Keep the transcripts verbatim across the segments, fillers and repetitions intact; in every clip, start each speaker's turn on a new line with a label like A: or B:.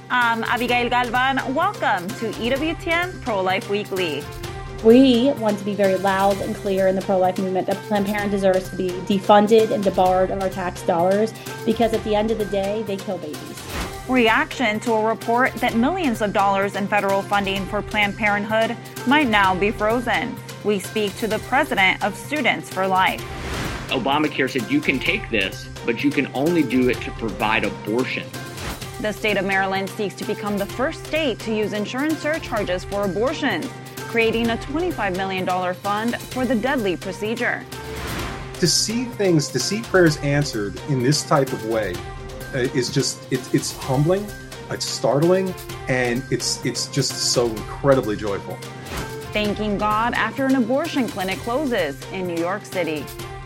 A: I'm Abigail Galvan. Welcome to E W T N Pro-Life Weekly.
B: We want to be very loud and clear in the pro-life movement that Planned Parenthood deserves to be defunded and debarred of our tax dollars because at the end of the day, they kill babies.
A: Reaction to a report that millions of dollars in federal funding for Planned Parenthood might now be frozen. We speak to the president of Students for Life.
C: Obamacare said you can take this, but you can only do it to provide abortion.
A: The state of Maryland seeks to become the first state to use insurance surcharges for abortions, creating a twenty-five million dollars fund for the deadly procedure.
D: To see things, to see prayers answered in this type of way uh, is just, it, it's humbling, it's startling, and it's it's just so incredibly joyful.
A: Thanking God after an abortion clinic closes in New York City.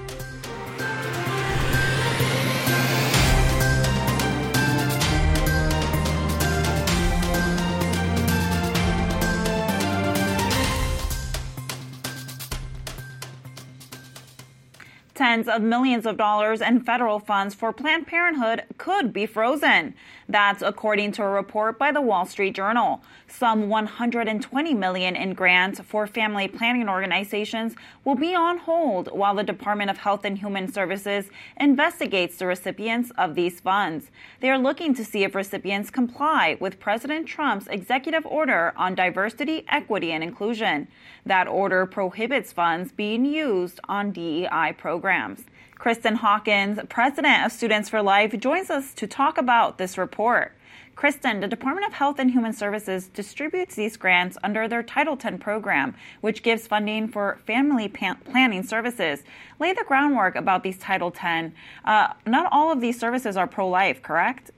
A: Tens of millions of dollars in federal funds for Planned Parenthood could be frozen. That's according to a report by the Wall Street Journal. Some one hundred twenty million dollars in grants for family planning organizations will be on hold while the Department of Health and Human Services investigates the recipients of these funds. They are looking to see if recipients comply with President Trump's executive order on diversity, equity, and inclusion. That order prohibits funds being used on D E I programs. Kristen Hawkins, president of Students for Life, joins us to talk about this report. Kristen, the Department of Health and Human Services distributes these grants under their Title ten program, which gives funding for family planning services. Lay the groundwork about these Title ten. Uh, not all of these services are pro-life, correct?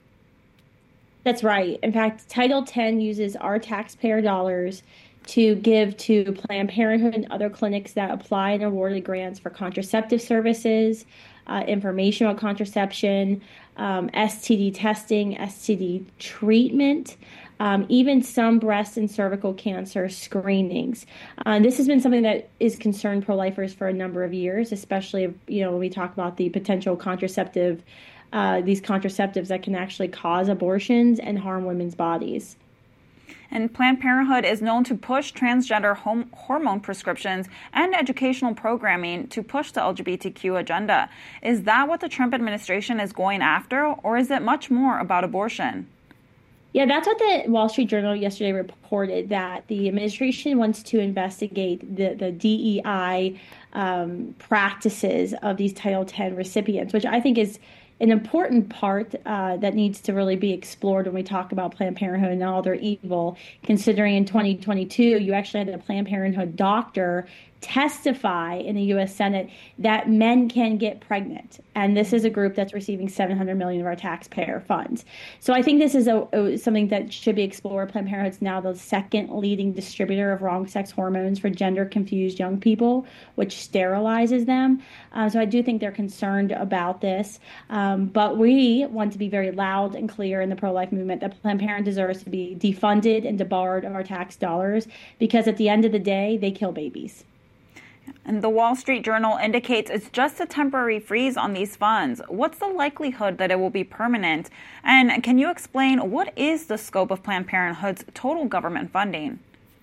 B: That's right. In fact, Title ten uses our taxpayer dollars to give to Planned Parenthood and other clinics that apply and awarded grants for contraceptive services, uh, information on contraception, um, S T D testing, S T D treatment, um, even some breast and cervical cancer screenings. Uh, this has been something that is concerned pro-lifers for a number of years, especially, you know, when we talk about the potential contraceptive, uh, these contraceptives that can actually cause abortions and harm women's bodies.
A: And Planned Parenthood is known to push transgender hom- hormone prescriptions and educational programming to push the L G B T Q agenda. Is that what the Trump administration is going after, or is it much more about abortion?
B: Yeah, that's what the Wall Street Journal yesterday reported, that the administration wants to investigate the, the D E I um, practices of these Title ten recipients, which I think is an important part uh, that needs to really be explored when we talk about Planned Parenthood and all their evil, considering in twenty twenty-two, you actually had a Planned Parenthood doctor testify in the U S Senate that men can get pregnant. And this is a group that's receiving seven hundred million dollars of our taxpayer funds. So I think this is a, a, something that should be explored. Planned Parenthood is now the second leading distributor of wrong sex hormones for gender confused young people, which sterilizes them. Uh, so I do think they're concerned about this. Um, but we want to be very loud and clear in the pro-life movement that Planned Parenthood deserves to be defunded and debarred of our tax dollars because at the end of the day, they kill babies.
A: And the Wall Street Journal indicates it's just a temporary freeze on these funds. What's the likelihood that it will be permanent? And can you explain what is the scope of Planned Parenthood's total government funding?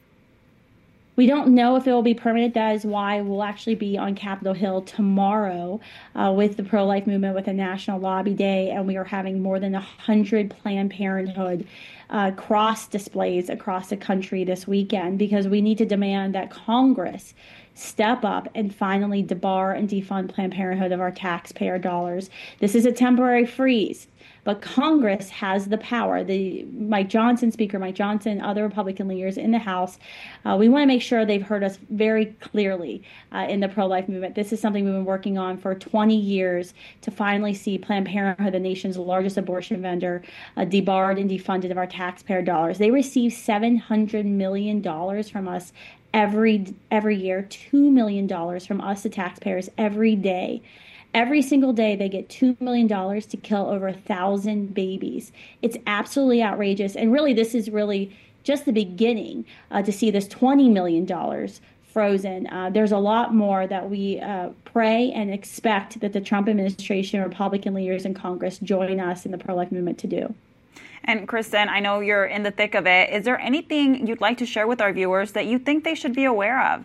B: We don't know if it will be permanent. That is why we'll actually be on Capitol Hill tomorrow uh, with the pro-life movement with a national lobby day, and we are having more than one hundred Planned Parenthood uh, cross displays across the country this weekend because we need to demand that Congress step up and finally debar and defund Planned Parenthood of our taxpayer dollars. This is a temporary freeze, but Congress has the power. The Mike Johnson, Speaker Mike Johnson, other Republican leaders in the House, uh, we want to make sure they've heard us very clearly uh, in the pro-life movement. This is something we've been working on for twenty years to finally see Planned Parenthood, the nation's largest abortion vendor, uh, debarred and defunded of our taxpayer dollars. They receive seven hundred million dollars from us every every year, two million dollars from us, the taxpayers, every day. Every single day, they get two million dollars to kill over a thousand babies. It's absolutely outrageous. And really, this is really just the beginning uh, to see this twenty million dollars frozen. Uh, there's a lot more that we uh, pray and expect that the Trump administration, Republican leaders in Congress join us in the pro-life movement to do.
A: And Kristen, I know you're in the thick of it. Is there anything you'd like to share with our viewers that you think they should be aware of?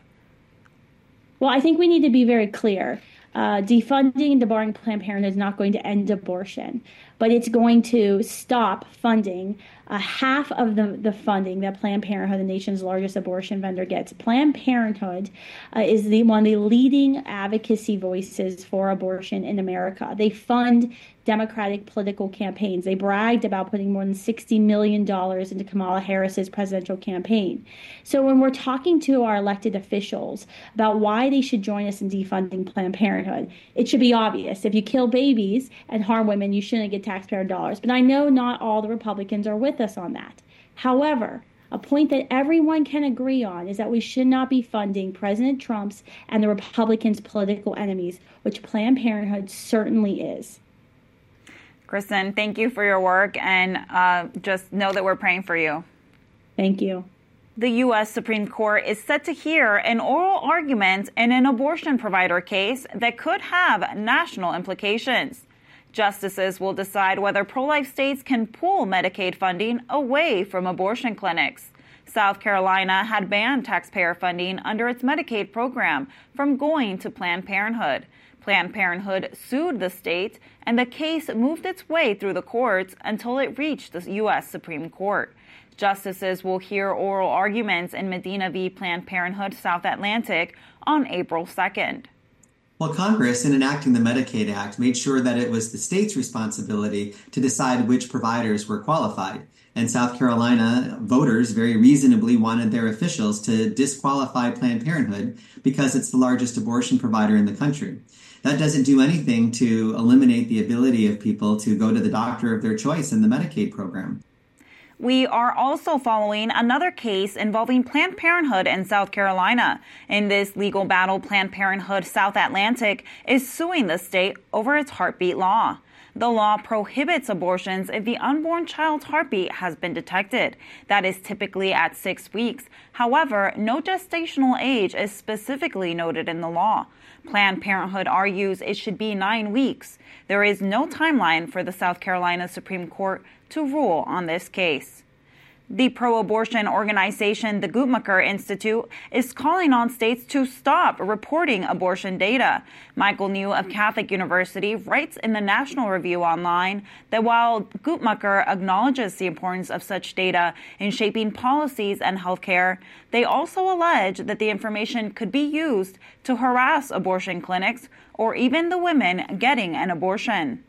B: Well, I think we need to be very clear. Uh, defunding and debarring Planned Parenthood is not going to end abortion, but it's going to stop funding uh, half of the, the funding that Planned Parenthood, the nation's largest abortion vendor, gets. Planned Parenthood uh, is the one of the leading advocacy voices for abortion in America. They fund Democratic political campaigns. They bragged about putting more than sixty million dollars into Kamala Harris's presidential campaign. So when we're talking to our elected officials about why they should join us in defunding Planned Parenthood, it should be obvious. If you kill babies and harm women, you shouldn't get taxpayer dollars. But I know not all the Republicans are with us on that. However, a point that everyone can agree on is that we should not be funding President Trump's and the Republicans' political enemies, which Planned Parenthood certainly is.
A: Kristen, thank you for your work, and uh, just know that we're praying for you.
B: Thank you.
A: The U S Supreme Court is set to hear an oral argument in an abortion provider case that could have national implications. Justices will decide whether pro-life states can pull Medicaid funding away from abortion clinics. South Carolina had banned taxpayer funding under its Medicaid program from going to Planned Parenthood. Planned Parenthood sued the state, and the case moved its way through the courts until it reached the U S Supreme Court. Justices will hear oral arguments in Medina v. Planned Parenthood South Atlantic on April second.
E: Well, Congress, in enacting the Medicaid Act, made sure that it was the state's responsibility to decide which providers were qualified. And South Carolina voters very reasonably wanted their officials to disqualify Planned Parenthood because it's the largest abortion provider in the country. That doesn't do anything to eliminate the ability of people to go to the doctor of their choice in the Medicaid program.
A: We are also following another case involving Planned Parenthood in South Carolina. In this legal battle, Planned Parenthood South Atlantic is suing the state over its heartbeat law. The law prohibits abortions if the unborn child's heartbeat has been detected. That is typically at six weeks. However, no gestational age is specifically noted in the law. Planned Parenthood argues it should be nine weeks. There is no timeline for the South Carolina Supreme Court to rule on this case. The pro-abortion organization, the Guttmacher Institute, is calling on states to stop reporting abortion data. Michael New of Catholic University writes in the National Review Online that while Guttmacher acknowledges the importance of such data in shaping policies and healthcare, they also allege that the information could be used to harass abortion clinics or even the women getting an abortion.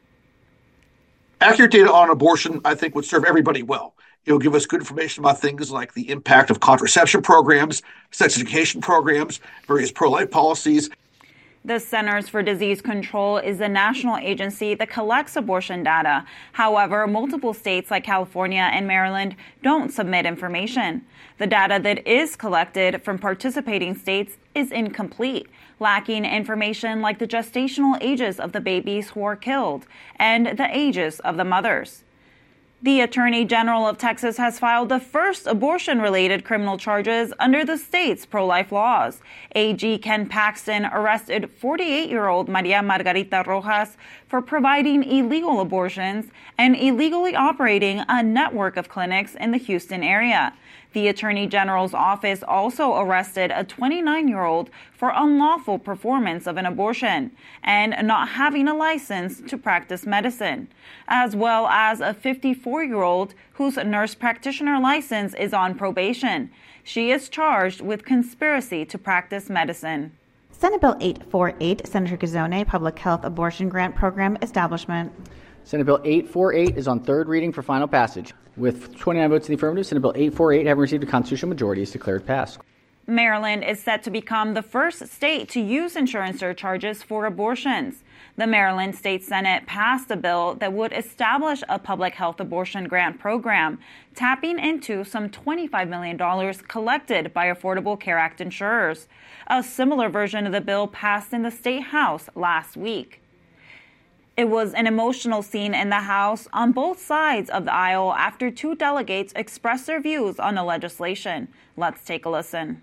F: Accurate data on abortion, I think, would serve everybody well. It'll give us good information about things like the impact of contraception programs, sex education programs, various pro-life policies.
A: The Centers for Disease Control is a national agency that collects abortion data. However, multiple states like California and Maryland don't submit information. The data that is collected from participating states is incomplete, lacking information like the gestational ages of the babies who are killed and the ages of the mothers. The Attorney General of Texas has filed the first abortion-related criminal charges under the state's pro-life laws. A G Ken Paxton arrested forty-eight-year-old Maria Margarita Rojas for providing illegal abortions and illegally operating a network of clinics in the Houston area. The Attorney General's office also arrested a twenty-nine-year-old for unlawful performance of an abortion and not having a license to practice medicine, as well as a fifty-four-year-old whose nurse practitioner license is on probation. She is charged with conspiracy to practice medicine.
G: Senate Bill eight forty-eight, Senator Gazzone, Public Health Abortion Grant Program Establishment.
H: Senate Bill eight forty-eight is on third reading for final passage. With twenty-nine votes in the affirmative, Senate Bill eight forty-eight, having received a constitutional majority, is declared passed.
A: Maryland is set to become the first state to use insurance surcharges for abortions. The Maryland State Senate passed a bill that would establish a public health abortion grant program, tapping into some twenty-five million dollars collected by Affordable Care Act insurers. A similar version of the bill passed in the State House last week. It was an emotional scene in the House on both sides of the aisle after two delegates expressed their views on the legislation. Let's take a listen.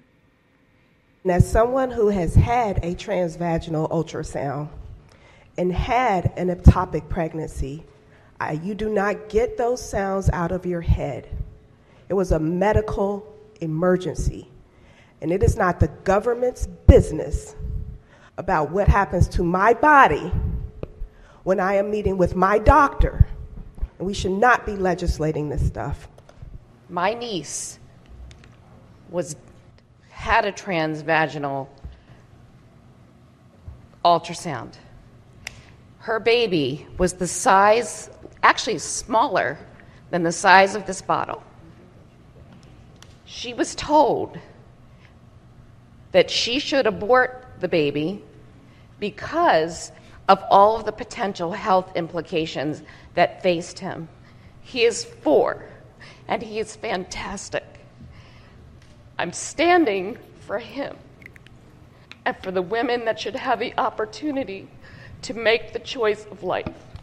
I: As someone who has had a transvaginal ultrasound and had an ectopic pregnancy, I, you do not get those sounds out of your head. It was a medical emergency, and it is not the government's business about what happens to my body when I am meeting with my doctor, and we should not be legislating this stuff.
J: My niece was had a transvaginal ultrasound. Her baby was the size, actually smaller than the size of this bottle. She was told that she should abort the baby because of all of the potential health implications that faced him. He is four, and he is fantastic. I'm standing for him and for the women that should have the opportunity to make the choice of life.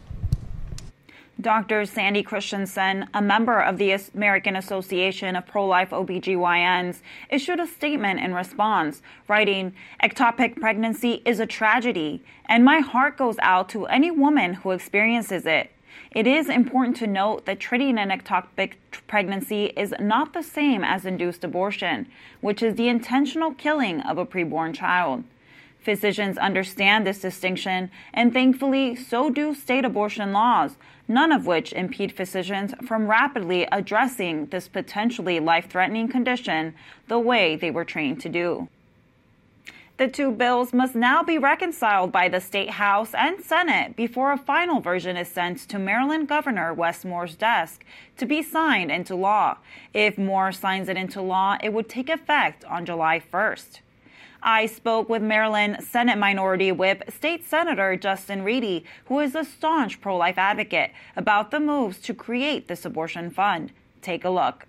A: Doctor Sandy Christensen, a member of the American Association of Pro-Life O B G Y Ns, issued a statement in response, writing, "Ectopic pregnancy is a tragedy, and my heart goes out to any woman who experiences it. It is important to note that treating an ectopic pregnancy is not the same as induced abortion, which is the intentional killing of a preborn child. Physicians understand this distinction, and thankfully, so do state abortion laws, none of which impede physicians from rapidly addressing this potentially life-threatening condition the way they were trained to do." The two bills must now be reconciled by the State House and Senate before a final version is sent to Maryland Governor Wes Moore's desk to be signed into law. If Moore signs it into law, it would take effect on July first. I spoke with Maryland Senate Minority Whip State Senator Justin Reedy, who is a staunch pro-life advocate, about the moves to create this abortion fund. Take a look.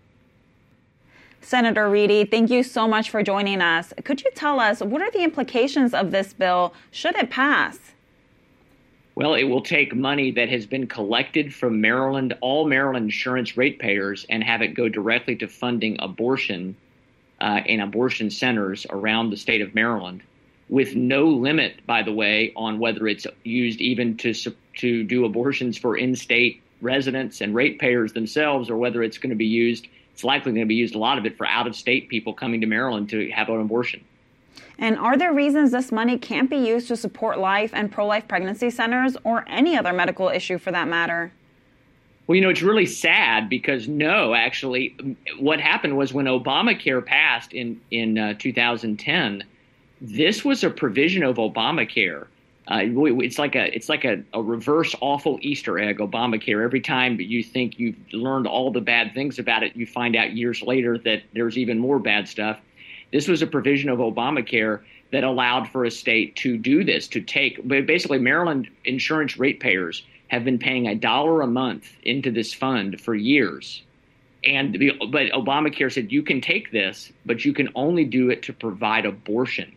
A: Senator Reedy, thank you so much for joining us. Could you tell us what are the implications of this bill should it pass?
C: Well, it will take money that has been collected from Maryland, all Maryland insurance ratepayers, and have it go directly to funding abortion uh, in abortion centers around the state of Maryland, with no limit, by the way, on whether it's used even to to do abortions for in-state residents and ratepayers themselves, or whether it's going to be used. It's likely going to be used, a lot of it, for out-of-state people coming to Maryland to have an abortion.
A: And are there reasons this money can't be used to support life and pro-life pregnancy centers or any other medical issue for that matter?
C: Well, you know, it's really sad because no, actually, what happened was when Obamacare passed in, in uh, two thousand ten, this was a provision of Obamacare. Uh, it's like a it's like a, a reverse awful Easter egg, Obamacare. Every time you think you've learned all the bad things about it, you find out years later that there's even more bad stuff. This was a provision of Obamacare that allowed for a state to do this, to take basically Maryland insurance ratepayers have been paying a dollar a month into this fund for years. And but Obamacare said you can take this, but you can only do it to provide abortion.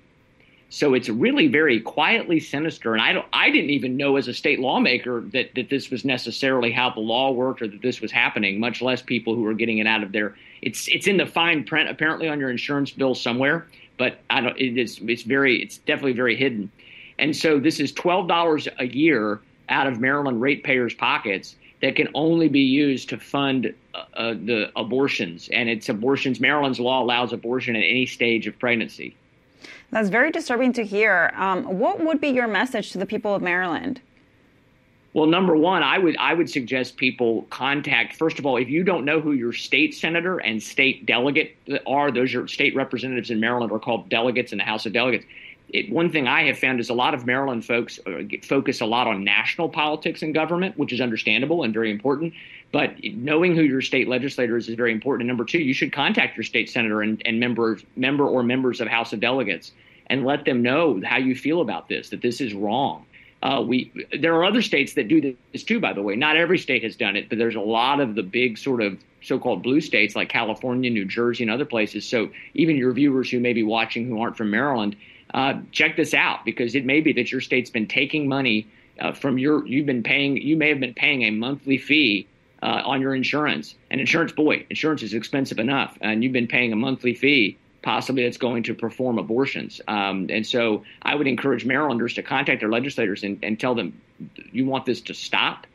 C: So it's really very quietly sinister. And I don't, I didn't even know as a state lawmaker that, that this was necessarily how the law worked or that this was happening, much less people who were getting it out of their, it's it's in the fine print apparently on your insurance bill somewhere, but I don't, it is, it's very, it's definitely very hidden. And so this is twelve dollars a year out of Maryland ratepayers' pockets that can only be used to fund uh, the abortions. And it's abortions, Maryland's law allows abortion at any stage of pregnancy.
A: That's very disturbing to hear. Um, what would be your message to the people of Maryland?
C: Well, number one, I would I would suggest people contact, first of all, if you don't know who your state senator and state delegate are, those are state representatives in Maryland are called delegates in the House of Delegates. It, one thing I have found is a lot of Maryland folks focus a lot on national politics and government, which is understandable and very important. But knowing who your state legislator is is very important. And number two, you should contact your state senator and, and members, member or members of House of Delegates and let them know how you feel about this, that this is wrong. Uh, we there are other states that do this too, by the way. Not every state has done it, but there's a lot of the big sort of so-called blue states like California, New Jersey, and other places. So even your viewers who may be watching who aren't from Maryland, uh, check this out, because it may be that your state's been taking money uh, from your you've been paying. You may have been paying a monthly fee Uh, on your insurance. And insurance, boy, insurance is expensive enough. And you've been paying a monthly fee, possibly that's going to perform abortions. Um, and so I would encourage Marylanders to contact their legislators and, and tell them you want this to stop.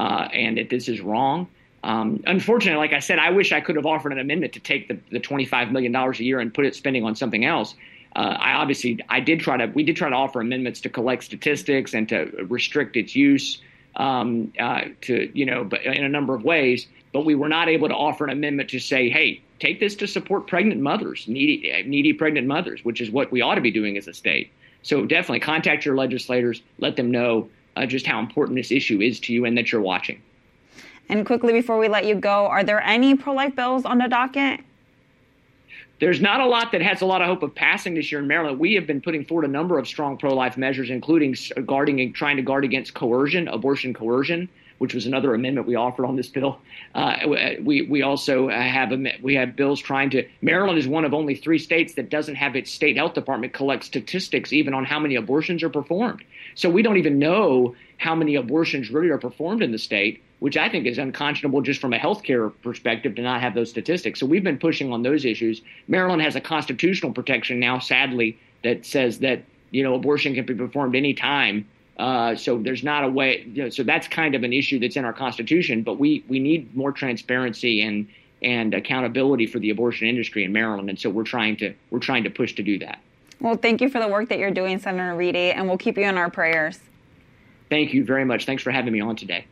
C: uh, and that this is wrong. Um, unfortunately, like I said, I wish I could have offered an amendment to take the, the twenty-five million dollars a year and put it spending on something else. Uh, I obviously, I did try to, we did try to offer amendments to collect statistics and to restrict its use um, uh, to, you know, but in a number of ways. But we were not able to offer an amendment to say, hey, take this to support pregnant mothers, needy, needy pregnant mothers, which is what we ought to be doing as a state. So definitely contact your legislators, let them know uh, just how important this issue is to you and that you're watching.
A: And quickly before we let you go, are there any pro-life bills on the docket?
C: There's not a lot that has a lot of hope of passing this year in Maryland. We have been putting forward a number of strong pro-life measures, including guarding and trying to guard against coercion, abortion coercion, which was another amendment we offered on this bill. Uh, we we also have we have bills trying to. Maryland is one of only three states that doesn't have its state health department collect statistics even on how many abortions are performed. So we don't even know how many abortions really are performed in the state, which I think is unconscionable just from a healthcare perspective to not have those statistics. So we've been pushing on those issues. Maryland has a constitutional protection now, sadly, that says that, you know, abortion can be performed any time. Uh, so there's not a way. You know, so that's kind of an issue that's in our Constitution. But we we need more transparency and and accountability for the abortion industry in Maryland. And so we're trying to we're trying to push to do that.
A: Well, thank you for the work that you're doing, Senator Reedy, and we'll keep you in our prayers.
C: Thank you very much. Thanks for having me on today.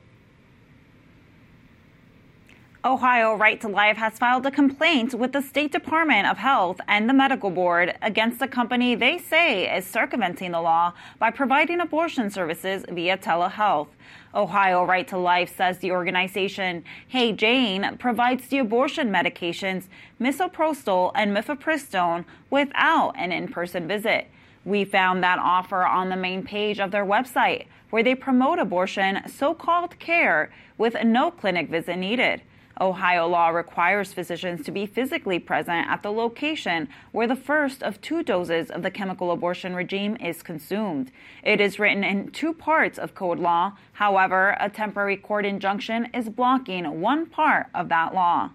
A: Ohio Right to Life has filed a complaint with the State Department of Health and the Medical Board against a company they say is circumventing the law by providing abortion services via telehealth. Ohio Right to Life says the organization, Hey Jane, provides the abortion medications misoprostol and mifepristone without an in-person visit. We found that offer on the main page of their website, where they promote abortion so-called care with no clinic visit needed. Ohio law requires physicians to be physically present at the location where the first of two doses of the chemical abortion regime is consumed. It is written in two parts of code law. However, a temporary court injunction is blocking one part of that law.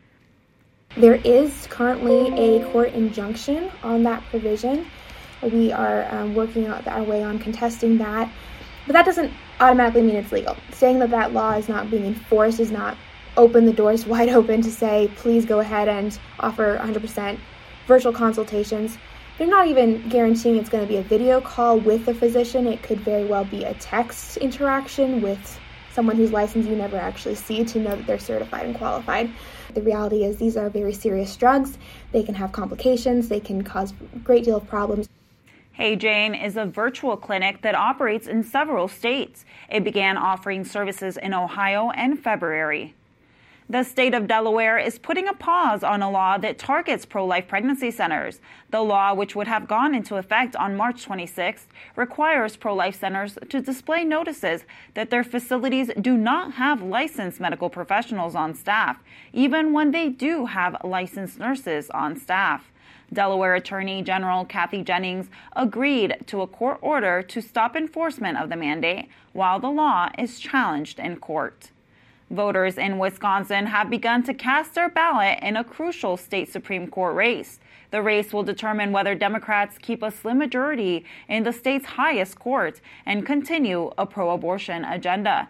K: There is currently a court injunction on that provision. We are um, working our way on contesting that, but that doesn't automatically mean it's legal. Saying that that law is not being enforced is not open the doors wide open to say, please go ahead and offer one hundred percent virtual consultations. They're not even guaranteeing it's going to be a video call with the physician. It could very well be a text interaction with someone whose license you never actually see to know that they're certified and qualified. The reality is these are very serious drugs. They can have complications. They can cause a great deal of problems.
A: Hey Jane is a virtual clinic that operates in several states. It began offering services in Ohio in February. The state of Delaware is putting a pause on a law that targets pro-life pregnancy centers. The law, which would have gone into effect on March twenty-sixth, requires pro-life centers to display notices that their facilities do not have licensed medical professionals on staff, even when they do have licensed nurses on staff. Delaware Attorney General Kathy Jennings agreed to a court order to stop enforcement of the mandate while the law is challenged in court. Voters in Wisconsin have begun to cast their ballot in a crucial state Supreme Court race. The race will determine whether Democrats keep a slim majority in the state's highest court and continue a pro-abortion agenda.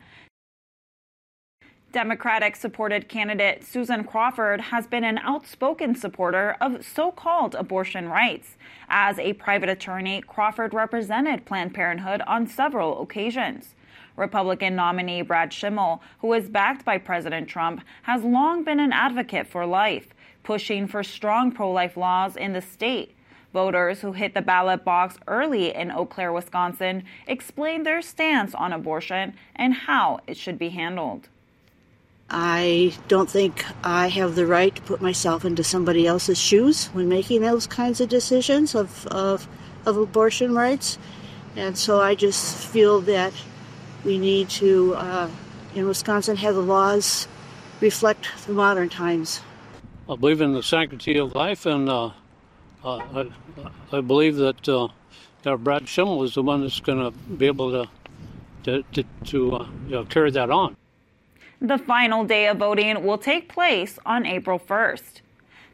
A: Democratic-supported candidate Susan Crawford has been an outspoken supporter of so-called abortion rights. As a private attorney, Crawford represented Planned Parenthood on several occasions. Republican nominee Brad Schimmel, who is backed by President Trump, has long been an advocate for life, pushing for strong pro-life laws in the state. Voters who hit the ballot box early in Eau Claire, Wisconsin, explained their stance on abortion and how it should be handled.
L: I don't think I have the right to put myself into somebody else's shoes when making those kinds of decisions of, of, of abortion rights. And so I just feel that we need to, uh, in Wisconsin, have the laws reflect the modern times.
M: I believe in the sanctity of life, and uh, uh, I, I believe that uh, uh, Brad Schimmel is the one that's going to be able to to, to, to uh, you know, carry that on.
A: The final day of voting will take place on April first.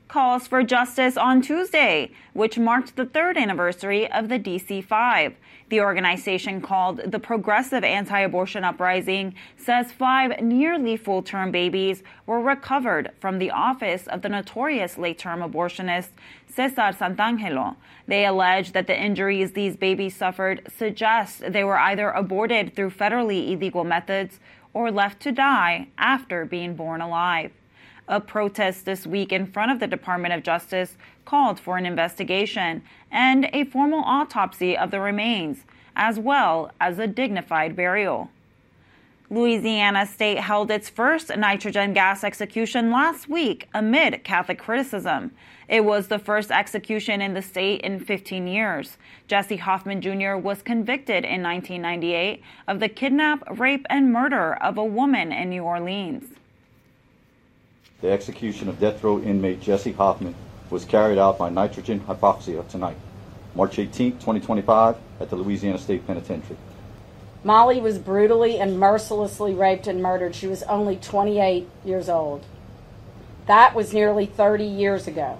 A: calls for justice on Tuesday, which marked the third anniversary of the D C five. The organization, called the Progressive Anti-Abortion Uprising, says five nearly full-term babies were recovered from the office of the notorious late-term abortionist Cesar Santangelo. They allege that the injuries these babies suffered suggest they were either aborted through federally illegal methods or left to die after being born alive. A protest this week in front of the Department of Justice called for an investigation and a formal autopsy of the remains, as well as a dignified burial. Louisiana State held its first nitrogen gas execution last week amid Catholic criticism. It was the first execution in the state in fifteen years. Jesse Hoffman Junior was convicted in nineteen ninety-eight of the kidnap, rape, and murder of a woman in New Orleans.
N: The execution of death row inmate Jesse Hoffman was carried out by nitrogen hypoxia tonight, March eighteenth, twenty twenty-five, at the Louisiana State Penitentiary.
O: Molly was brutally and mercilessly raped and murdered. She was only twenty-eight years old. That was nearly thirty years ago.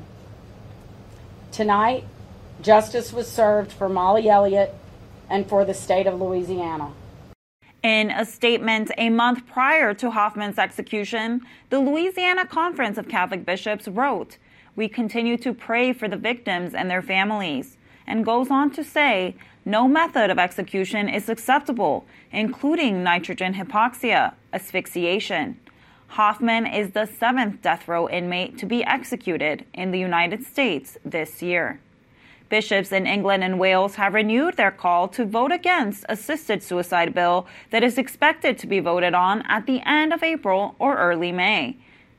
O: Tonight, justice was served for Molly Elliott and for the state of Louisiana.
A: In a statement a month prior to Hoffman's execution, the Louisiana Conference of Catholic Bishops wrote, "We continue to pray for the victims and their families," and goes on to say, no method of execution is acceptable, including nitrogen hypoxia, asphyxiation. Hoffman is the seventh death row inmate to be executed in the United States this year. Bishops in England and Wales have renewed their call to vote against assisted suicide bill that is expected to be voted on at the end of April or early May.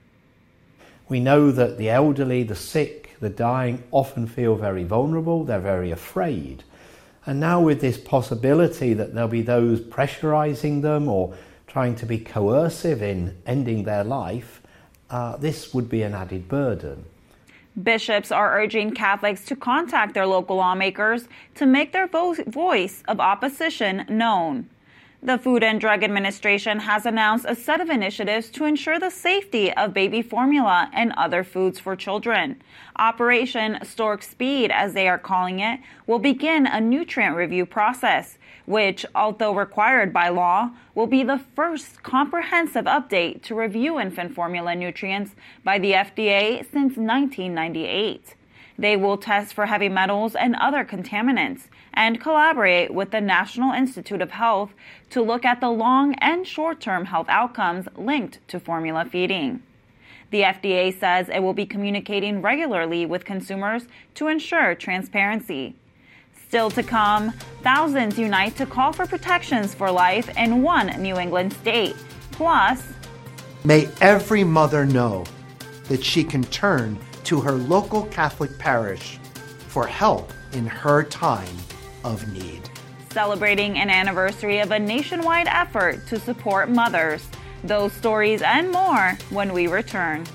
P: We know that the elderly, the sick, the dying often feel very vulnerable, they're very afraid. And now with this possibility that there'll be those pressurizing them or trying to be coercive in ending their life, uh, this would be an added burden.
A: Bishops are urging Catholics to contact their local lawmakers to make their vo- voice of opposition known. The Food and Drug Administration has announced a set of initiatives to ensure the safety of baby formula and other foods for children. Operation Stork Speed, as they are calling it, will begin a nutrient review process, which, although required by law, will be the first comprehensive update to review infant formula nutrients by the F D A since nineteen ninety-eight. They will test for heavy metals and other contaminants and collaborate with the National Institute of Health to look at the long and short-term health outcomes linked to formula feeding. The F D A says it will be communicating regularly with consumers to ensure transparency. Still to come, thousands unite to call for protections for life in one New England state. Plus,
Q: may every mother know that she can turn to her local Catholic parish for help in her time of need.
A: Celebrating an anniversary of a nationwide effort to support mothers. Those stories and more when we return.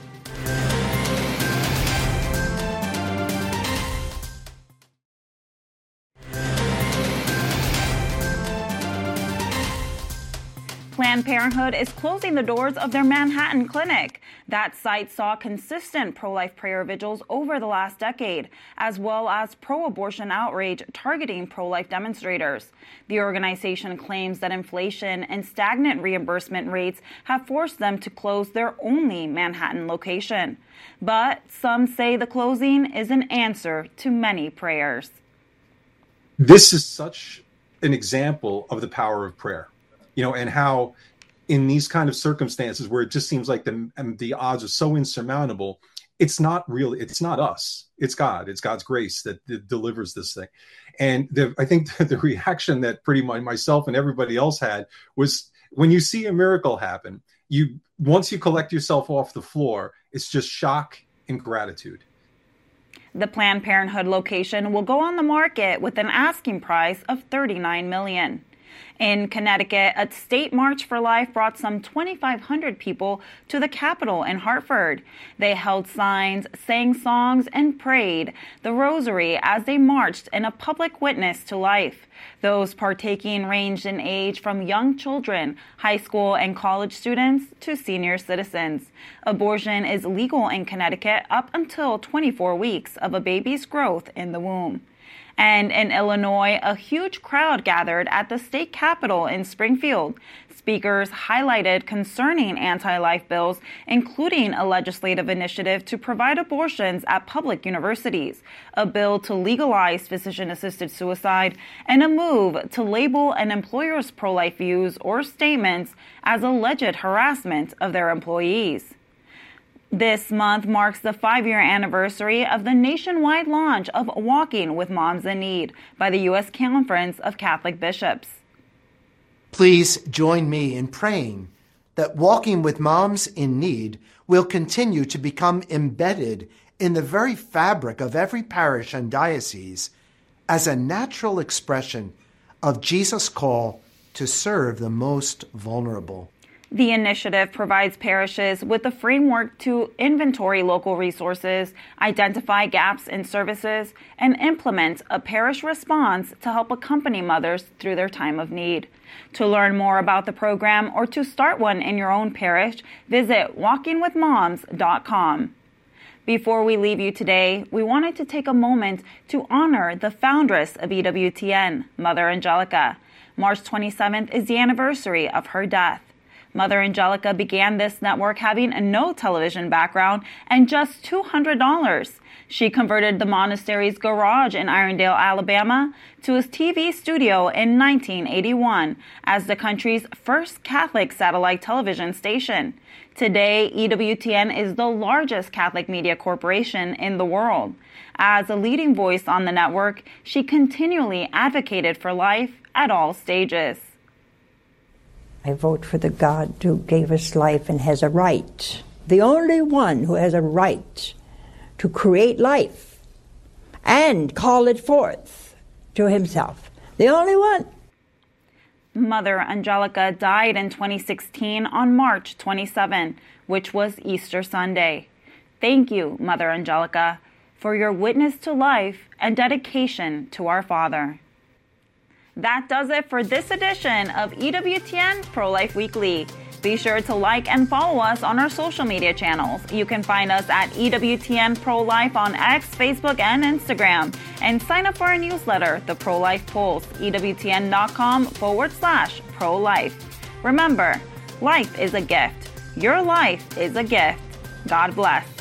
A: Planned Parenthood is closing the doors of their Manhattan clinic. That site saw consistent pro-life prayer vigils over the last decade, as well as pro-abortion outrage targeting pro-life demonstrators. The organization claims that inflation and stagnant reimbursement rates have forced them to close their only Manhattan location. But some say the closing is an answer to many prayers.
D: This is such an example of the power of prayer. You know, and how in these kind of circumstances where it just seems like the the odds are so insurmountable, it's not really, it's not us, it's God, it's God's grace that, that delivers this thing. And the, I think the reaction that pretty much myself and everybody else had was when you see a miracle happen, you once you collect yourself off the floor, it's just shock and gratitude.
A: The Planned Parenthood location will go on the market with an asking price of thirty-nine million dollars. In Connecticut, a state March for Life brought some twenty-five hundred people to the Capitol in Hartford. They held signs, sang songs, and prayed the rosary as they marched in a public witness to life. Those partaking ranged in age from young children, high school and college students, to senior citizens. Abortion is legal in Connecticut up until twenty-four weeks of a baby's growth in the womb. And in Illinois, a huge crowd gathered at the state capitol in Springfield. Speakers highlighted concerning anti-life bills, including a legislative initiative to provide abortions at public universities, a bill to legalize physician-assisted suicide, and a move to label an employer's pro-life views or statements as alleged harassment of their employees. This month marks the five-year anniversary of the nationwide launch of Walking with Moms in Need by the U S Conference of Catholic Bishops.
Q: Please join me in praying that Walking with Moms in Need will continue to become embedded in the very fabric of every parish and diocese as a natural expression of Jesus' call to serve the most vulnerable.
A: The initiative provides parishes with a framework to inventory local resources, identify gaps in services, and implement a parish response to help accompany mothers through their time of need. To learn more about the program or to start one in your own parish, visit walking with moms dot com. Before we leave you today, we wanted to take a moment to honor the foundress of E W T N, Mother Angelica. March twenty-seventh is the anniversary of her death. Mother Angelica began this network having no television background and just two hundred dollars. She converted the monastery's garage in Irondale, Alabama, to a T V studio in nineteen eighty-one as the country's first Catholic satellite television station. Today, E W T N is the largest Catholic media corporation in the world. As a leading voice on the network, she continually advocated for life at all stages.
R: I vote for the God who gave us life and has a right, the only one who has a right to create life and call it forth to himself. The only one.
A: Mother Angelica died in twenty sixteen on March twenty-seventh, which was Easter Sunday. Thank you, Mother Angelica, for your witness to life and dedication to our Father. That does it for this edition of E W T N Pro-Life Weekly. Be sure to like and follow us on our social media channels. You can find us at E W T N Pro-Life on X, Facebook, and Instagram. And sign up for our newsletter, The Pro-Life Pulse, ewtn.com forward slash pro-life. Remember, life is a gift. Your life is a gift. God bless.